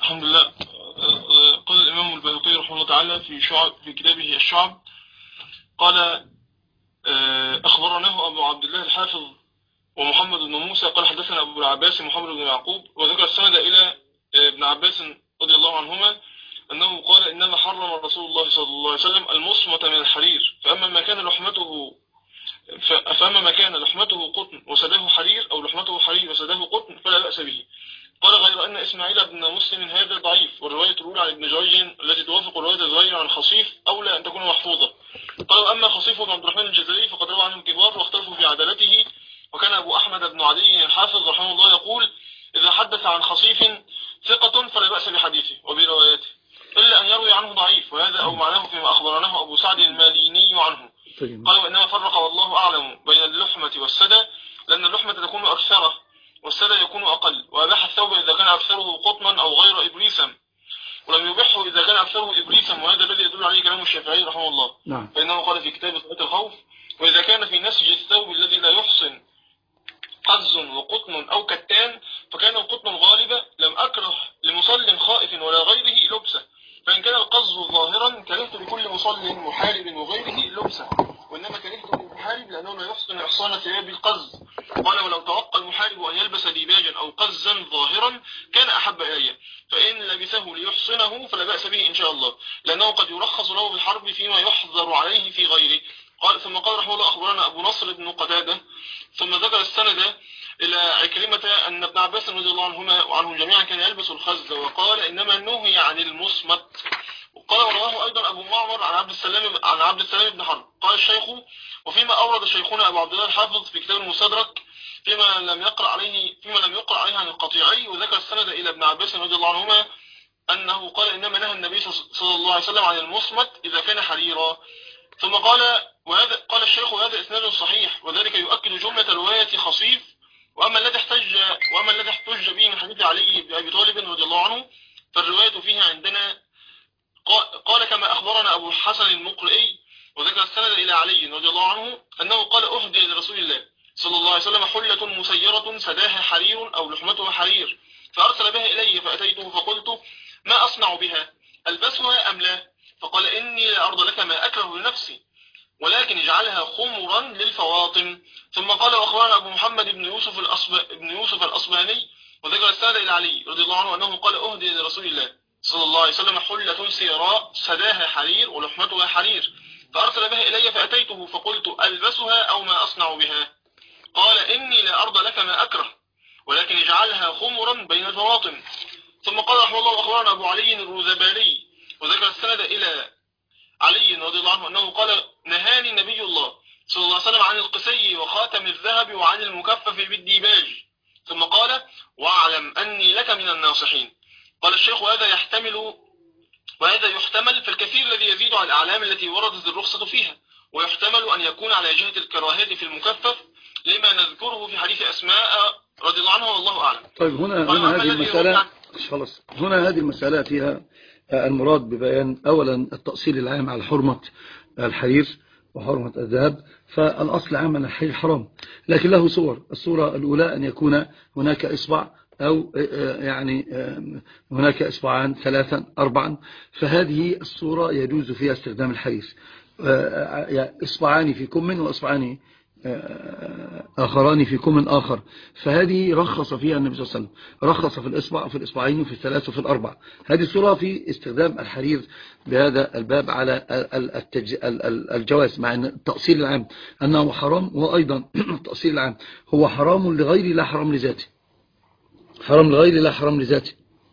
الحمد لله. قال الإمام البيهقي رحمه الله تعالى في كتابه الشعب، قال أخبرناه أبو عبد الله الحافظ ومحمد بن موسى قال حدثنا أبو العباس محمد بن يعقوب، وذكر السند إلى ابن عباس رضي الله عنهما أنه قال إنما حرم رسول الله صلى الله عليه وسلم المصمت من الحرير، فأما ما كان لحمته قطن وسداه حرير، أو لحمته حرير وسداه قطن، فلا بأس به. قال غير أن إسماعيل بن مسلم هذا ضعيف، والرواية الأولى عن ابن جريج التي توافق رواية الزهري عن خصيف أولى أن تكون محفوظة. قال أما خصيف بن عبد الرحمن الجزري فقد روى عنه الكبار واختلفوا في عدالته، وكان أبو أحمد بن عدي الحافظ رحمه الله يقول إذا حدث عن خصيف ثقة فلا بأس بحديثه وبروايته، إلا أن يروي عنه ضعيف، وهذا أو معناه فيما أخبرناه أبو سعد الماليني عنه. قال وإنما فرق والله أعلم بين اللحمة والسدى، لأن اللحمة تكون أكثر والسدى يكون أقل، وأباح الثوب إذا كان أكثره قطنا أو غير إبريسا، ولم يبحه إذا كان أكثره إبريسا، وهذا الذي يدل عليه كلام الشافعي رحمه الله. فإنه قال في كتاب صلاة الخوف وإذا كان في نسج الثوب الذي لا يحسن قز وقطن أو كتان فكان القطن الغالبة لم أكره لمصل خائف ولا غيره لبسه، فإن كان القز ظاهرا كرهت لكل مصل محارب وغيره لبسه، وإنما كرهت للمحارب لأنه لا يحسن إحصان ثياب القز. قال ولو توقع المحارب أن يلبس ديباجا أو قزا ظاهرا كان أحب إلي، فإن لبسه ليحسنه فلا بأس به إن شاء الله، لأنه قد يرخص له بالحرب فيما يحظر عليه في غيره. ثم قال رحمه الله أخبرنا أبو نصر بن قتادة، ثم ذكر السند إلى عكرمة أن ابن عباس رضي الله عنهما وعنهم جميعا كان يلبس الخز، وقال إنما نهي عن المصمت. وقال ورواه أيضا أبو معمر عن عبد السلام بن حرب. قال الشيخ وفيما أورد شيخنا أبو عبد الله الحافظ في كتاب المستدرك فيما لم يقرأ عليه عن القطيعي، وذكر السند إلى ابن عباس رضي الله عنهما أنه قال إنما نهى النبي صلى الله عليه وسلم عن المصمت إذا كان حريرا. ثم قال الشيخ وهذا إسناد صحيح، وذلك يؤكد جملة رواية خصيف. وأما الذي احتج به من حديث علي بن أبي طالب رضي الله عنه فالرواية فيها عندنا قال كما أخبرنا أبو الحسن المقرئي، وذكر السند إلى علي رضي الله عنه أنه قال أهدي لرسول الله صلى الله عليه وسلم حلة مسيرة سداها حرير أو لحمتها حرير، فأرسل بها إلي فأتيته فقلت ما أصنع بها، ألبسها أم لا؟ فقال إني لا أرضى لك ما أكره لنفسي، ولكن اجعلها خمرا للفواطم. ثم قال وأخبرنا أبو محمد بن يوسف الأصبهاني، وذكر السند إلى علي رضي الله عنه أنه قال أهدي لرسول الله صلى الله عليه وسلم حلة سيراء سداها حرير ولحمتها حرير، فأرسل بها إلي فأتيته فقلت ألبسها أو ما أصنع بها؟ قال إني لا أرضى لك ما أكره، ولكن اجعلها خمرا بين الفواطم. ثم قال رحمه الله أخبرنا أبو علي الروذبالي، وذكر السند إلى علي رضي الله عنه أنه قال نهاني نبي الله صلى الله عليه وسلم عن القسي وخاتم الذهب وعن المكفف بالديباج، ثم قال واعلم أني لك من الناصحين. قال الشيخ وهذا يحتمل في الكثير الذي يزيد على الأعلام التي وردت الرخصة فيها، ويحتمل أن يكون على جهة الكراهية في المكفف لما نذكره في حديث أسماء رضي الله عنها والله أعلم. طيب هنا هذه المسألة فيها المراد ببيان أولا التأصيل العام على حرمة الحرير وحرمة الذهب، فالأصل عام أن الحرير حرام، لكن له صور. الصورة الأولى أن يكون هناك إصبع أو يعني هناك إصبعان 3 4، فهذه الصورة يجوز فيها استخدام الحرير، إصبعان في كم وإصبعان آخران في كم آخر، فهذه رخص فيها النبي صلى الله عليه وسلم، رخص في الإصبع وفي الإصبعين وفي الثلاث وفي الأربع. هذه الصورة في استخدام الحرير بهذا الباب على الجواز، مع أن التأصيل العام أنه حرام، وأيضا التأصيل العام هو حرام لغير لا حرام لذاته، حرام لغير لا حرام لذاته،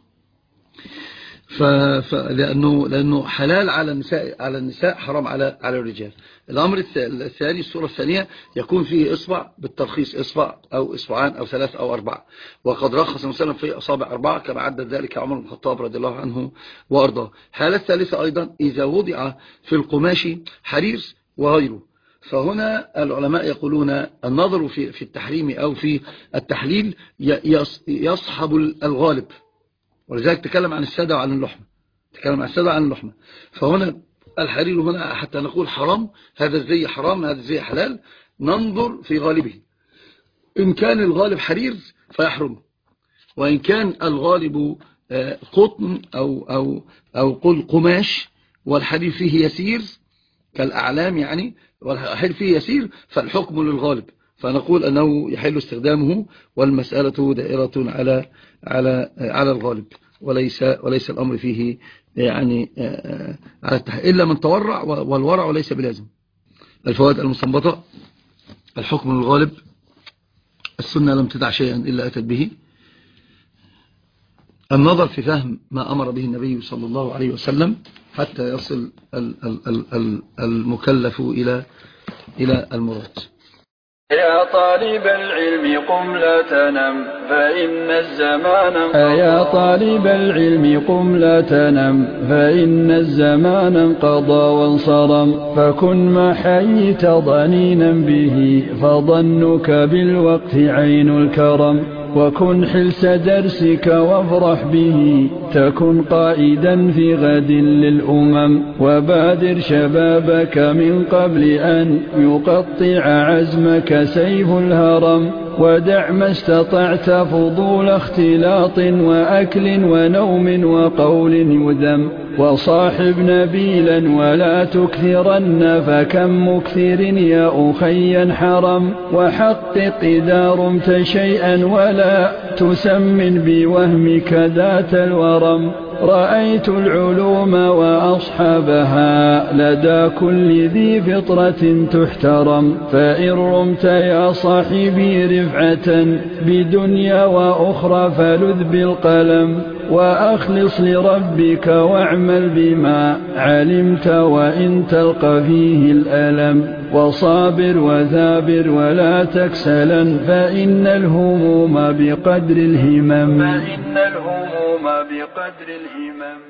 لأنه حلال على النساء حرام على الرجال. الأمر الثاني الصورة الثانية يكون فيه إصبع بالترخيص، إصبع أو إصبعان أو 3 أو 4، وقد رخص مثلا في أصابع 4 كما عدد ذلك عمر بن الخطاب رضي الله عنه وأرضاه. الحالة الثالثة أيضا إذا وضع في القماش حرير وغيره، فهنا العلماء يقولون النظر في التحريم أو في التحليل يصحب الغالب، ولذلك تكلم عن السادة وعن اللحمة، فهنا الحرير هنا حتى نقول حرام، هذا الزي حرام هذا الزي حلال، ننظر في غالبه، إن كان الغالب حرير فيحرم، وإن كان الغالب قطن أو قل قماش والحرير فيه يسير كالأعلام يعني، والحرير فيه يسير، فالحكم للغالب، فنقول أنه يحل استخدامه، والمسألة دائرة على الغالب، وليس الأمر فيه يعني على إلا من تورع، والورع ليس بلازم. الفوائد المستنبطة: الحكم للغالب، السنة لم تدع شيئا إلا أتت به. النظر في فهم ما أمر به النبي صلى الله عليه وسلم حتى يصل المكلف إلى المراد. يا طالب العلم قم لا تنم فإن الزمان انقضى. يا طالب العلم قم لا تنم فإن الزمان انقضى وانصرم، فكن ما حييت ضنينا به فظنك بالوقت عين الكرم، وكن حلس درسك وافرح به تكن قائدا في غد للأمم، وبادر شبابك من قبل أن يقطع عزمك سيف الهرم، ودع ما استطعت فضول اختلاط وأكل ونوم وقول يذم، وصاحب نبيلا ولا تكثرن فكم مكثر يا أخي حرم، وحقق إذا رمت شيئا ولا تسمن بوهمك ذات الورم، رأيت العلوم وأصحابها لدى كل ذي فطرة تحترم، فإن رمت يا صاحبي رفعة بدنيا وأخرى فلذ بالقلم، وأخلص لربك واعمل بما علمت وإن تلقى فيه الألم، وصابر وثابر ولا تكسلا فإن الهموم بقدر الهمم.